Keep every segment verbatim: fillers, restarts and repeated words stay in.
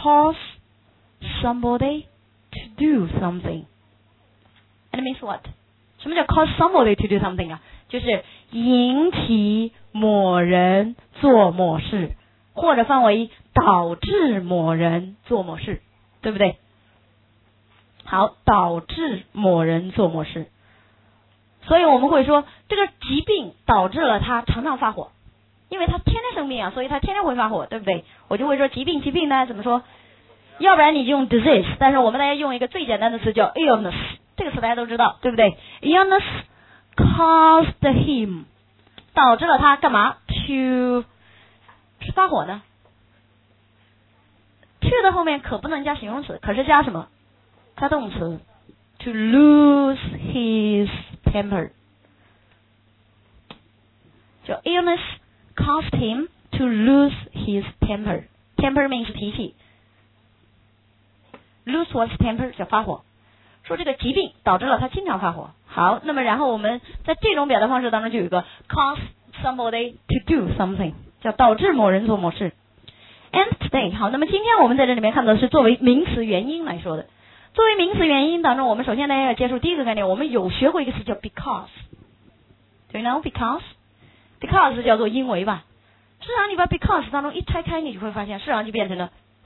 cause somebody to do something. And it means what? 什么叫 cause somebody to do something 啊？就是引起某人做某事，或者翻为导致某人做某事，对不对？好，导致某人做某事。所以我们会说，这个疾病导致了他常常发火，因为他天天生病啊，所以他天天会发火，对不对？我就会说疾病，疾病呢怎么说？要不然你就用 disease， 但是我们大家用一个最简单的词叫 illness， 这个词大家都知道，对不对？ illness caused him， 导致了他干嘛 to 发火呢？ to 的后面可不能加形容词，可是加什么？加动词 to lose his temper， 就 illness caused him to lose his temper. Temper means 脾气， lose one's temper 叫发火。说这个疾病导致了他经常发火。好，那么然后我们在这种表达方式当中就有一个 cause somebody to do something， 叫导致某人做某事。And today， 好，那么今天我们在这里面看到的是作为名词原因来说的。作为名词原因当中，我们首先呢要接触第一个概念，我们有学过一个词叫 because。Do you know because？Because 叫做因为吧。市场你把 because 当中一拆开，你就会发现市场就变成了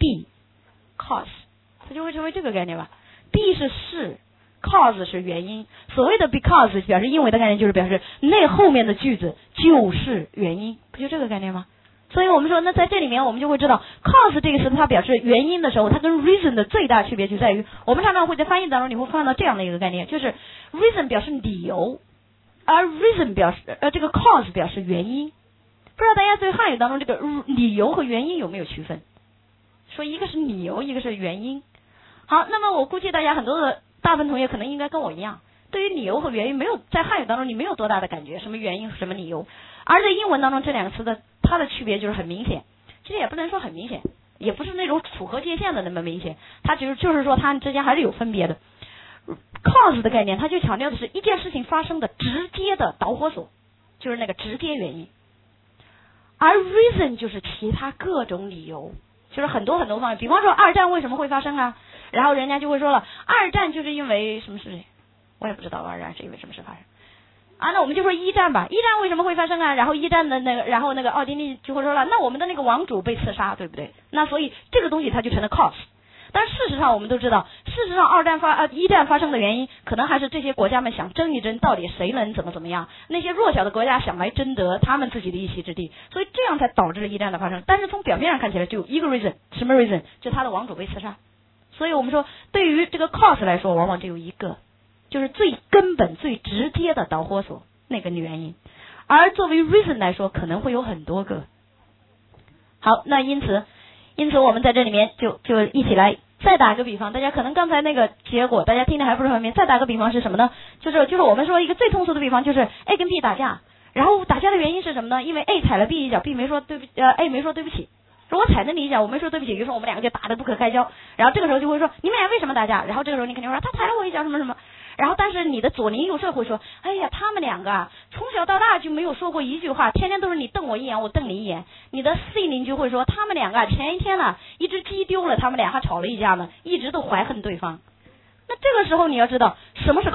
be，cause， 它就会成为这个概念吧。be 是是 ，cause 是原因。所谓的 because 表示因为的概念，就是表示那后面的句子就是原因，不就这个概念吗？所以我们说，那在这里面我们就会知道 cause 这个词它表示原因的时候，它跟 reason 的最大区别就在于，我们常常会在翻译当中你会看到这样的一个概念，就是 reason 表示理由，而 reason 表示呃这个 cause 表示原因。不知道大家对汉语当中这个理由和原因有没有区分？说一个是理由，一个是原因。好，那么我估计大家很多的大部分同学可能应该跟我一样，对于理由和原因没有在汉语当中你没有多大的感觉，什么原因什么理由。而在英文当中这两个词的它的区别就是很明显，其实也不能说很明显，也不是那种楚河界限的那么明显，它只是就是说它们之间还是有分别的。cause 的概念，它就强调的是一件事情发生的直接的导火索，就是那个直接原因。而 reason 就是其他各种理由，就是很多很多方面。比方说二战为什么会发生啊？然后人家就会说了，二战就是因为什么事情？我也不知道二战是因为什么事发生。啊，那我们就说一战吧，一战为什么会发生啊？然后一战的那个，然后那个奥地利就会说了，那我们的那个王主被刺杀，对不对？那所以这个东西它就成了 cause。但事实上我们都知道，事实上二战发呃一战发生的原因，可能还是这些国家们想争一争，到底谁能怎么怎么样。那些弱小的国家想来争得他们自己的一席之地，所以这样才导致了一战的发生。但是从表面上看起来，就一个 reason， 什么 reason？ 就他的王主被刺杀。所以我们说，对于这个 cause 来说，往往只有一个，就是最根本、最直接的导火索那个原因。而作为 reason 来说，可能会有很多个。好，那因此，因此我们在这里面就就一起来。再打个比方，大家可能刚才那个结果大家听的还不是很明。再打个比方是什么呢？就是就是我们说一个最通俗的比方，就是 A 跟 B 打架，然后打架的原因是什么呢？因为 A 踩了 B 一脚 ，B 没说对不呃 A 没说对不起。如果踩了你一脚，我没说对不起，于是我们两个就打得不可开交。然后这个时候就会说你们俩为什么打架？然后这个时候你肯定说他踩了我一脚什么什么。然后但是你的左邻右舍会说，哎呀，他们两个啊，从小到大就没有说过一句话，天天都是你瞪我一眼，我瞪你一眼。你的 C 邻居会说，他们两个啊，前一天呢，一只鸡丢了，他们俩还吵了一架呢，一直都怀恨对方。那这个时候你要知道什么是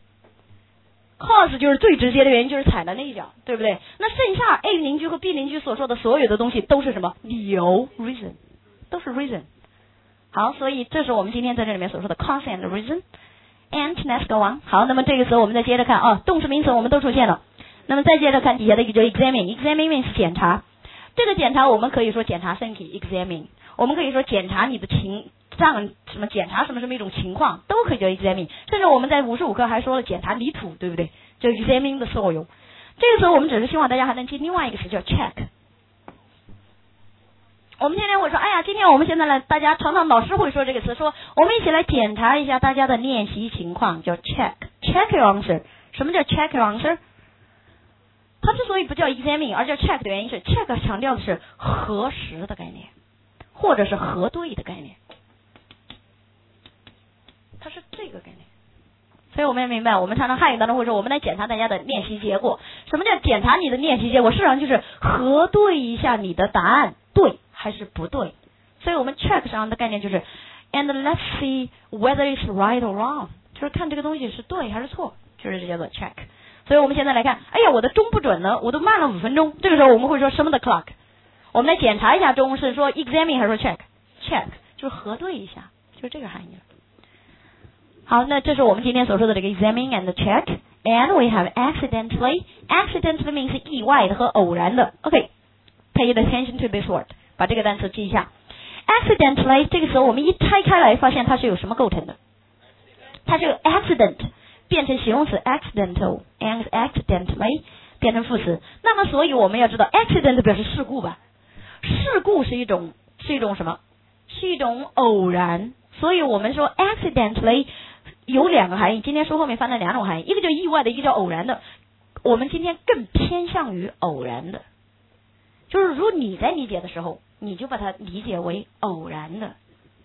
cause。cause 就是最直接的原因，就是踩了那一脚，对不对？那剩下 A 邻居和 B 邻居所说的所有的东西都是什么？理由 reason， 都是 reason。好，所以这是我们今天在这里面所说的 cause and reason。And let's go on。好，那么这个词我们再接着看啊，动词名词我们都出现了。那么再接着看底下的一个叫 examine，examine means 检查。这个检查我们可以说检查身体 examine， 我们可以说检查你的情trạng，什么检查什么什么一种情况都可以叫 examine。甚至我们在五十五课还说了检查泥土，对不对？叫 examine the soil。这个时候我们只是希望大家还能记另外一个词叫 check。我们天天会说，哎呀，今天我们现在呢，大家常常老师会说这个词，说我们一起来检查一下大家的练习情况，叫 check。check your answer。什么叫 check your answer？ 它之所以不叫 examine 而叫 check 的原因是 check 强调的是核实的概念，或者是核对的概念，它是这个概念。所以我们也明白，我们常常汉语当中会说，我们来检查大家的练习结果。什么叫检查你的练习结果？事实上就是核对一下你的答案对还是不对， 所以我们 check 上的概念就是 and let's see whether it's right or wrong， 就是看这个东西是对还是错，就是这叫做 check。所以我们现在来看，哎呀，我的钟不准呢，我都慢了五分钟。这个时候我们会说什么的 clock？ 我们来检查一下钟是说 examine 还是说 check？check 就是核对一下，就是这个含义。好，那这是我们今天所说的这个 examine and check。And we have accidentally. Accidentally means 意外的和偶然的。OK，pay attention to this word， 把这个单词记一下。Accidentally 这个时候我们一拆开来，发现它是由什么构成的？它是由 accident 变成形容词 accidental and accidentally 变成副词。那么所以我们要知道 accident 表示事故吧？事故是一种是一种什么？是一种偶然。所以我们说 accidentally。有两个含义，今天书后面翻了两种含义，一个叫意外的，一个叫偶然的。我们今天更偏向于偶然的，就是如果你在理解的时候，你就把它理解为偶然的。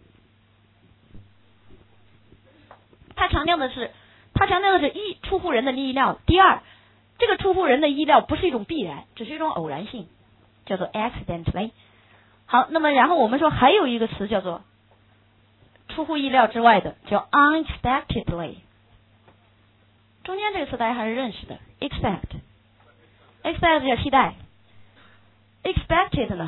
他强调的是，他强调的是一出乎人的意料，第二，这个出乎人的意料不是一种必然，只是一种偶然性，叫做 accidentally。好，那么然后我们说还有一个词叫做出乎意料之外的，叫 unexpectedly。 中间这个词大家还是认识的 expect expect 叫期待， expected 呢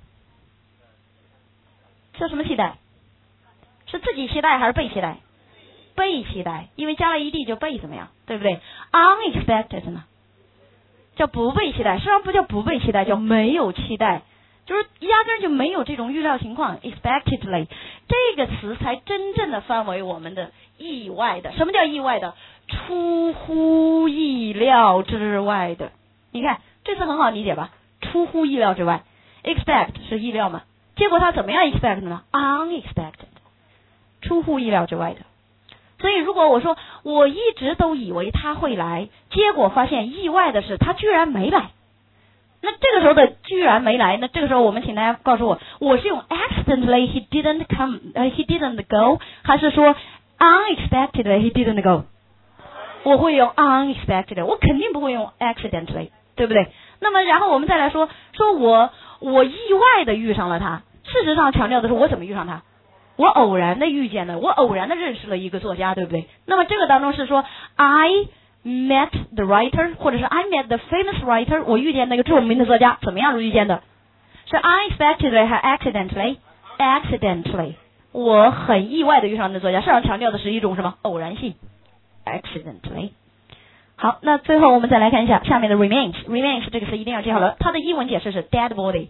叫什么期待？是自己期待还是被期待？被期待，因为加了 ed 就被怎么样，对不对？ unexpected 呢叫不被期待，实际上不叫不被期待，叫没有期待，就是压根就没有这种预料情况 expectedly 这个词才真正的翻为我们的意外的。什么叫意外的？出乎意料之外的。你看这词很好理解吧？出乎意料之外， expect 是意料嘛，结果它怎么样 expect 呢？ unexpected 出乎意料之外的。所以如果我说我一直都以为他会来，结果发现意外的是他居然没来，那这个时候的居然没来，那这个时候我们请大家告诉我，我是用 accidentally he didn't come、uh, he didn't go 还是说 unexpectedly he didn't go？ 我会用 unexpectedly， 我肯定不会用 accidentally， 对不对？那么然后我们再来说说我我意外的遇上了他，事实上强调的是我怎么遇上他，我偶然的遇见了，我偶然的认识了一个作家，对不对？那么这个当中是说 I met the writer， 或者是 I met the famous writer， 我遇见那个著名的作家，怎么样遇见的？是 unexpectedly 还 accidentally？ accidentally， 我很意外的遇上那作家，实际上强调的是一种什么？偶然性 accidentally。 好，那最后我们再来看一下下面的 remains。 remains 这个词一定要记好了，它的英文解释是 dead body，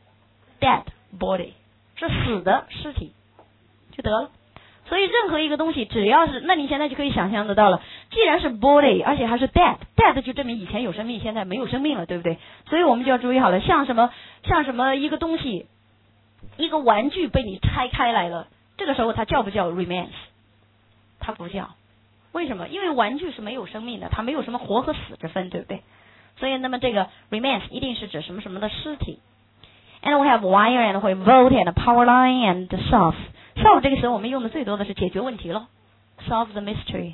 dead body 是死的尸体就得了。所以任何一个东西只要是，那你现在就可以想象得到了，既然是 body 而且还是 dead， dead 就证明以前有生命，现在没有生命了，对不对？所以我们就要注意好了，像什么像什么一个东西，一个玩具被你拆开来了，这个时候它叫不叫 remains？ 它不叫。为什么？因为玩具是没有生命的，它没有什么活和死之分，对不对？所以那么这个 remains 一定是指什么什么的尸体。 And we have wire and we have volt and power line and solve。 solve 这个词我们用的最多的是解决问题了， solve the mystery，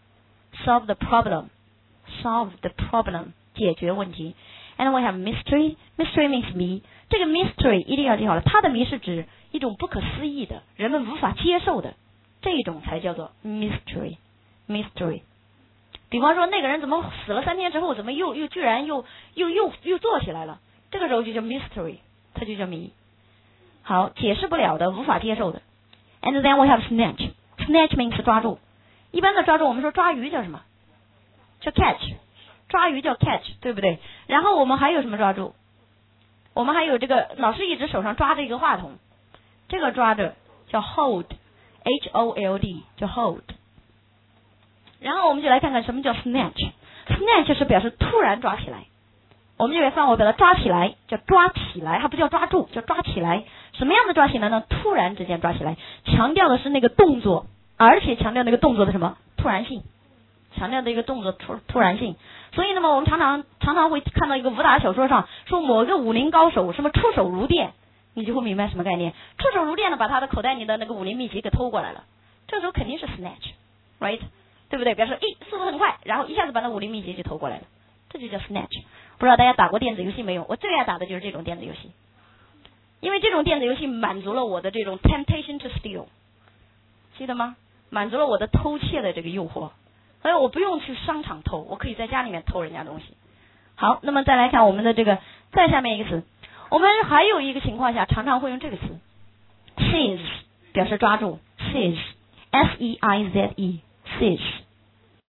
solve the problem， solve the problem 解决问题。 And we have mystery， mystery means 谜，这个 mystery 一定要记好了，它的谜是指一种不可思议的，人们无法接受的，这种才叫做 mystery mystery。 比方说那个人怎么死了三天之后怎么又又居然又又又又坐起来了，这个时候就叫 mystery， 它就叫谜。好，解释不了的，无法接受的。 And then we have snatch， snatch means 抓住，一般的抓住我们说抓鱼叫什么？叫 catch， 抓鱼叫 catch， 对不对？然后我们还有什么抓住？我们还有这个老师一直手上抓着一个话筒，这个抓着叫 hold， H O L D 叫 hold。然后我们就来看看什么叫 snatch。 snatch 是表示突然抓起来，我们这边范围把它抓起来叫抓起来，它不叫抓住，叫抓起来。什么样的抓起来呢？突然之间抓起来，强调的是那个动作，而且强调那个动作的什么？突然性，强调的一个动作突突然性。所以那么我们常常常常会看到一个武打小说上说某个武林高手什么出手如电，你就会明白什么概念。出手如电的把他的口袋里的那个武林秘籍给偷过来了，这时候肯定是 snatch right， 对不对？比方说诶速度很快，然后一下子把那武林秘籍就偷过来了，这就叫 snatch。 不知道大家打过电子游戏没有？我最爱打的就是这种电子游戏。 因为这种电子游戏满足了我的这种 temptation to steal， 记得吗？满足了我的偷窃的这个诱惑，所以我不用去商场偷，我可以在家里面偷人家东西。好，那么再来看我们的这个再下面一个词，我们还有一个情况下常常会用这个词 seize 表示抓住 seize S E I Z E seize